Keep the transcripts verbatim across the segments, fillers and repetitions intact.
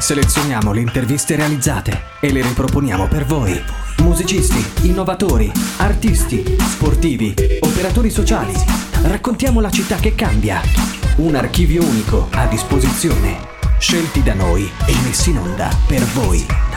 Selezioniamo le interviste realizzate e le riproponiamo per voi. Musicisti, innovatori, artisti, sportivi, operatori sociali. Raccontiamo la città che cambia. Un archivio unico a disposizione. Scelti da noi e messi in onda per voi.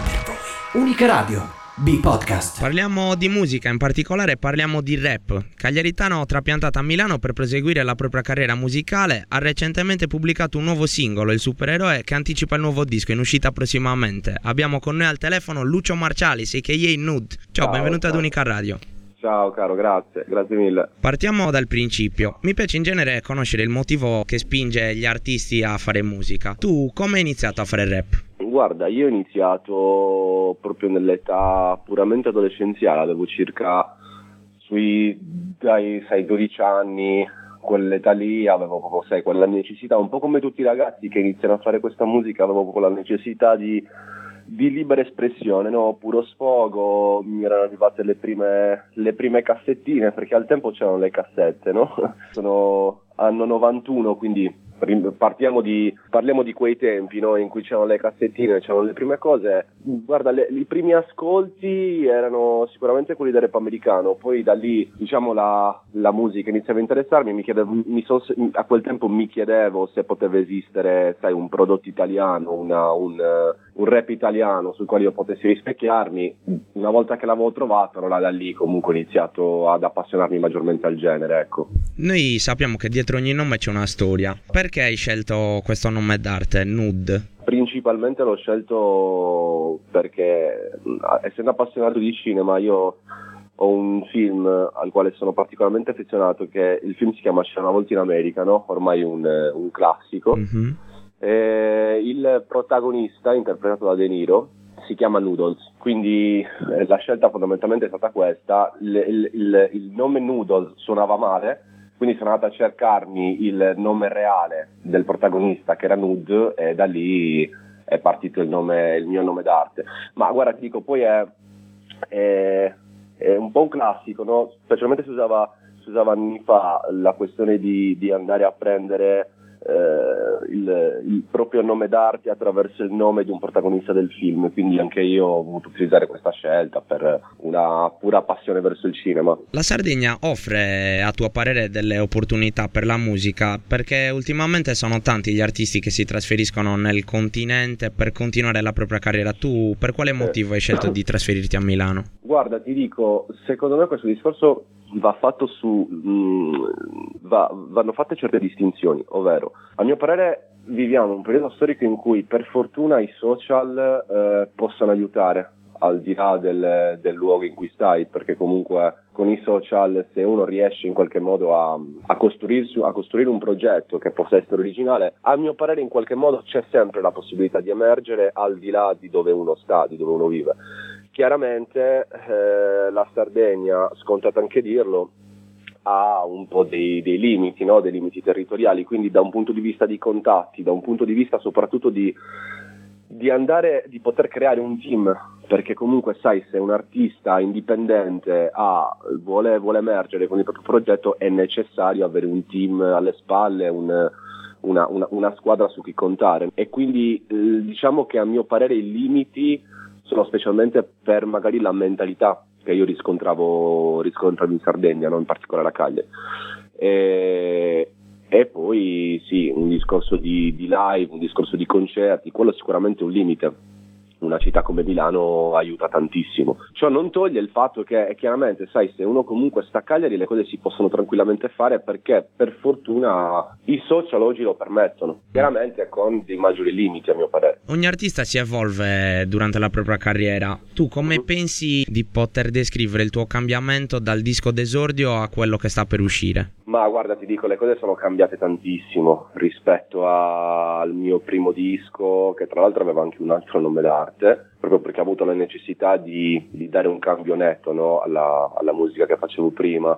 Unica Radio. B-Podcast. Parliamo di musica, in particolare parliamo di rap. Cagliaritano trapiantato a Milano per proseguire la propria carriera musicale, ha recentemente pubblicato un nuovo singolo, Il Supereroe, che anticipa il nuovo disco in uscita prossimamente. Abbiamo con noi al telefono Lucio Marcialis, a k a. Nud. Ciao, ciao, benvenuto ciao. Ad Unica Radio. Ciao caro, grazie, grazie mille. Partiamo dal principio. Mi piace in genere conoscere il motivo che spinge gli artisti a fare musica. Tu come hai iniziato a fare rap? Guarda, io ho iniziato proprio nell'età puramente adolescenziale, avevo circa sui dai sei dodici anni, quell'età lì avevo proprio, sai, quella necessità, un po' come tutti i ragazzi che iniziano a fare questa musica, avevo proprio la necessità di, di libera espressione, no? Puro sfogo, mi erano arrivate le prime, le prime cassettine, perché al tempo c'erano le cassette, no? Sono anno novantuno, quindi Partiamo di, parliamo di quei tempi, no, in cui c'erano le cassettine, c'erano le prime cose. Guarda, le, i primi ascolti erano sicuramente quelli del rap americano, poi da lì, diciamo, la, la musica iniziava a interessarmi, mi chiedevo, mi son, a quel tempo mi chiedevo se poteva esistere, sai, un prodotto italiano, una, un, un rap italiano sul quale io potessi rispecchiarmi. Una volta che l'avevo trovato, allora da lì comunque ho iniziato ad appassionarmi maggiormente al genere, ecco. Noi sappiamo che dietro ogni nome c'è una storia. Perché hai scelto questo nome d'arte, Nud? Principalmente l'ho scelto perché, essendo appassionato di cinema, io ho un film al quale sono particolarmente affezionato, che il film si chiama C'era una volta in America, no? Ormai un, un classico. Mm-hmm. E il protagonista, interpretato da De Niro, si chiama Noodles, quindi eh, la scelta fondamentalmente è stata questa. Il, il, il, il nome Noodles suonava male, quindi sono andato a cercarmi il nome reale del protagonista, che era Nud, e da lì è partito il nome, il mio nome d'arte. Ma guarda, ti dico, poi è, è, è un po' un classico, no? Specialmente si usava, si usava anni fa la questione di, di andare a prendere eh, il, il proprio nome d'arte attraverso il nome di un protagonista del film, quindi anche io ho voluto utilizzare questa scelta per una pura passione verso il cinema. La Sardegna offre, a tuo parere, delle opportunità per la musica, perché ultimamente sono tanti gli artisti che si trasferiscono nel continente per continuare la propria carriera. Tu per quale motivo hai scelto di trasferirti a Milano? Guarda, ti dico, secondo me questo discorso va fatto su mh, va, vanno fatte certe distinzioni, ovvero, a mio parere viviamo un periodo storico in cui per fortuna i social eh, possono aiutare, al di là del, del luogo in cui stai, perché comunque con i social, se uno riesce in qualche modo a, a costruirsi, a costruire un progetto che possa essere originale, a mio parere in qualche modo c'è sempre la possibilità di emergere al di là di dove uno sta, di dove uno vive. Chiaramente eh, la Sardegna, scontato anche dirlo, ha un po' dei, dei limiti, no? Dei limiti territoriali, quindi da un punto di vista di contatti, da un punto di vista soprattutto di, di andare, di poter creare un team, perché comunque sai, se un artista indipendente ha, vuole, vuole emergere con il proprio progetto, è necessario avere un team alle spalle, un Una, una, una squadra su cui contare, e quindi eh, diciamo che a mio parere i limiti sono specialmente per magari la mentalità che io riscontravo, riscontravo in Sardegna, no? In particolare a Cagliari, e, e poi sì, un discorso di, di live, un discorso di concerti, quello sicuramente è un limite. Una città come Milano aiuta tantissimo. Ciò non toglie il fatto che chiaramente, sai, se uno comunque sta a Cagliari le cose si possono tranquillamente fare, perché per fortuna i social oggi lo permettono, chiaramente con dei maggiori limiti a mio parere. Ogni artista si evolve durante la propria carriera. Tu come mm. pensi di poter descrivere il tuo cambiamento dal disco d'esordio a quello che sta per uscire? Ma guarda, ti dico, le cose sono cambiate tantissimo rispetto a, al mio primo disco, che tra l'altro aveva anche un altro nome d'arte, proprio perché ho avuto la necessità di, di dare un cambio netto, no? alla, alla musica che facevo prima.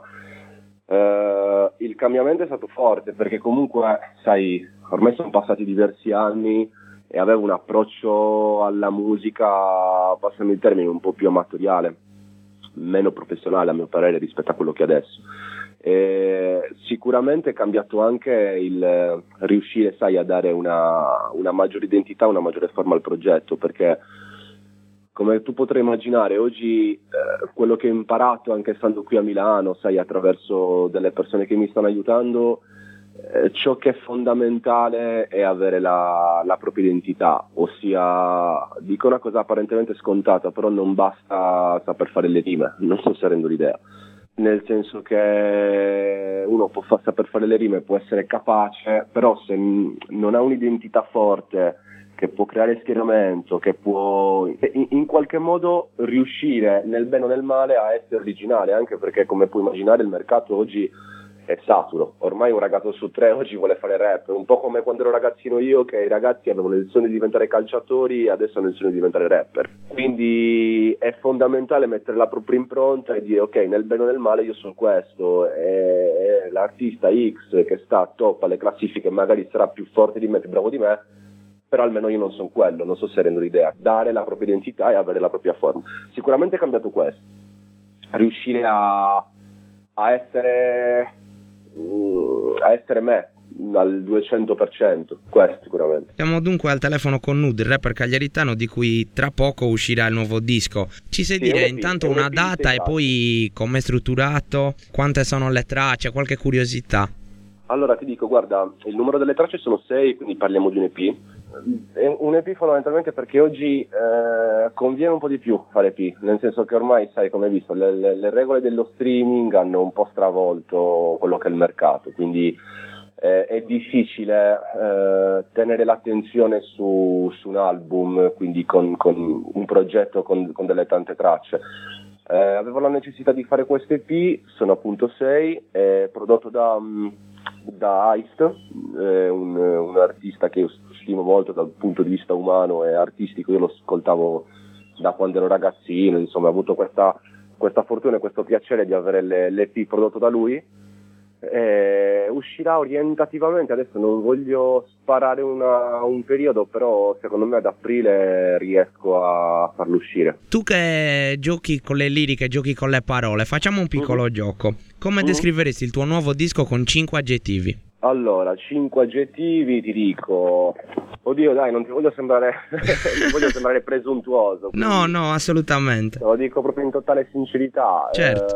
Uh, il cambiamento è stato forte perché comunque, sai, ormai sono passati diversi anni e avevo un approccio alla musica, passando il termine, un po' più amatoriale, meno professionale a mio parere rispetto a quello che è adesso. E sicuramente è cambiato anche il riuscire, sai, a dare una, una maggiore identità, una maggiore forma al progetto, perché come tu potrai immaginare oggi eh, quello che ho imparato anche stando qui a Milano, sai, attraverso delle persone che mi stanno aiutando, eh, ciò che è fondamentale è avere la, la propria identità, ossia, dico una cosa apparentemente scontata, però non basta saper fare le rime, non so se rendo l'idea. Nel senso che uno può fa- saper fare le rime, può essere capace, però se n- non ha un'identità forte che può creare schieramento, che può in, in qualche modo riuscire nel bene o nel male a essere originale, anche perché come puoi immaginare il mercato oggi è saturo, ormai un ragazzo su tre oggi vuole fare rap, un po' come quando ero ragazzino io, che i ragazzi avevano il sogno di diventare calciatori e adesso hanno il sogno di diventare rapper, quindi è fondamentale mettere la propria impronta e dire ok, nel bene o nel male io sono questo, e, e l'artista X che sta top alle classifiche magari sarà più forte di me, più bravo di me, però almeno io non sono quello, non so se rendo l'idea, dare la propria identità e avere la propria forma. Sicuramente è cambiato questo, riuscire a, a essere a essere me al duecento per cento, questo sicuramente. Siamo dunque al telefono con Nud, il rapper cagliaritano di cui tra poco uscirà il nuovo disco. Ci sai sì, dire un E P, intanto un una E P, data e poi com'è strutturato, quante sono le tracce, qualche curiosità? Allora ti dico, guarda, il numero delle tracce sono sei, quindi parliamo di un E P. È un E P fondamentalmente perché oggi eh, conviene un po' di più fare E P, nel senso che ormai, sai, come hai visto, le, le, le regole dello streaming hanno un po' stravolto quello che è il mercato, quindi eh, è difficile eh, tenere l'attenzione su, su un album, quindi con, con un progetto con, con delle tante tracce. Eh, avevo la necessità di fare questo E P, sono appunto sei, è prodotto da... Um, da Heist, eh, un, un artista che io stimo molto dal punto di vista umano e artistico, io lo ascoltavo da quando ero ragazzino, insomma ho avuto questa, questa fortuna e questo piacere di avere le, l'E P prodotto da lui. Eh, uscirà orientativamente, adesso non voglio sparare una, un periodo, però secondo me ad aprile riesco a farlo uscire. Tu che giochi con le liriche, giochi con le parole, facciamo un piccolo uh-huh. gioco. Come uh-huh. descriveresti il tuo nuovo disco con cinque aggettivi? Allora, cinque aggettivi ti dico... Oddio dai, non ti voglio sembrare non voglio sembrare presuntuoso. No, no, assolutamente. Te lo dico proprio in totale sincerità.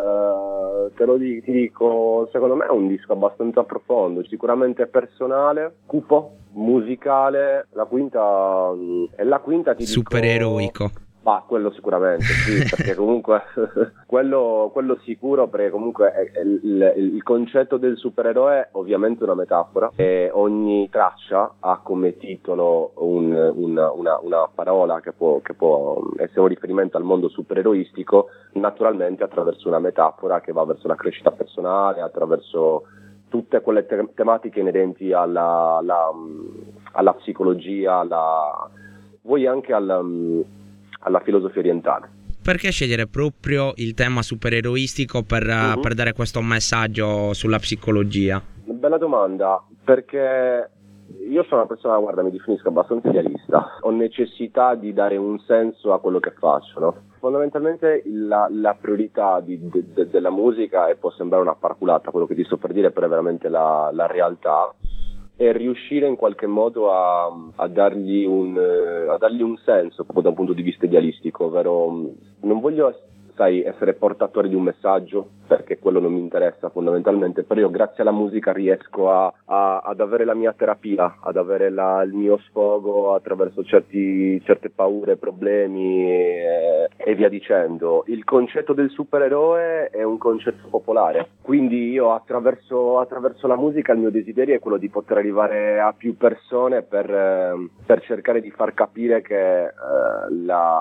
Certo. Eh, te lo dico, ti dico, secondo me è un disco abbastanza profondo, sicuramente personale, cupo, musicale, la quinta e la quinta ti dico supereroico. Ma quello sicuramente, sì, perché comunque quello, quello sicuro, perché comunque è, è il, il, il concetto del supereroe è ovviamente una metafora e ogni traccia ha come titolo un, una, una, una parola che può, che può essere un riferimento al mondo supereroistico, naturalmente attraverso una metafora che va verso la crescita personale, attraverso tutte quelle te- tematiche inerenti alla, alla, alla psicologia, alla, voi anche al... alla filosofia orientale. Perché scegliere proprio il tema supereroistico per, uh-huh. per dare questo messaggio sulla psicologia? Bella domanda, perché io sono una persona, guarda, mi definisco abbastanza idealista, ho necessità di dare un senso a quello che faccio, no? Fondamentalmente la, la priorità di, de, de, della musica, e può sembrare una paraculata quello che ti sto per dire, però è veramente la, la realtà, e riuscire in qualche modo a, a, dargli un, a dargli un senso proprio da un punto di vista idealistico, ovvero non voglio, sai, essere portatore di un messaggio, perché quello non mi interessa fondamentalmente, però io grazie alla musica riesco a, a, ad avere la mia terapia, ad avere la, il mio sfogo attraverso certi, certe paure, problemi e, e via dicendo. Il concetto del supereroe è un concetto popolare, quindi io attraverso, attraverso la musica il mio desiderio è quello di poter arrivare a più persone per, eh, per cercare di far capire che eh, la,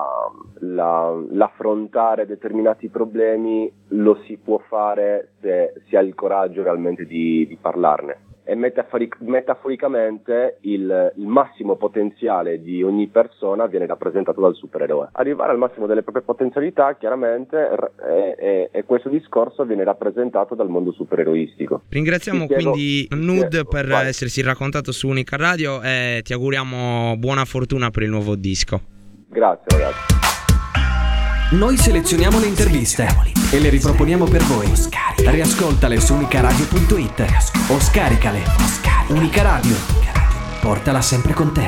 la, l'affrontare determinati problemi lo si può fare se si ha il coraggio realmente di, di parlarne. E metaforic- metaforicamente il, il massimo potenziale di ogni persona viene rappresentato dal supereroe. Arrivare al massimo delle proprie potenzialità, chiaramente, e, e, e questo discorso viene rappresentato dal mondo supereroistico. Ringraziamo ti quindi chiedo, Nud chiedo, per vai. essersi raccontato su Unica Radio e ti auguriamo buona fortuna per il nuovo disco. Grazie ragazzi. Noi selezioniamo le interviste e le riproponiamo per voi. Riascoltale su unicaradio punto it o scaricale. Unica Radio. Portala sempre con te.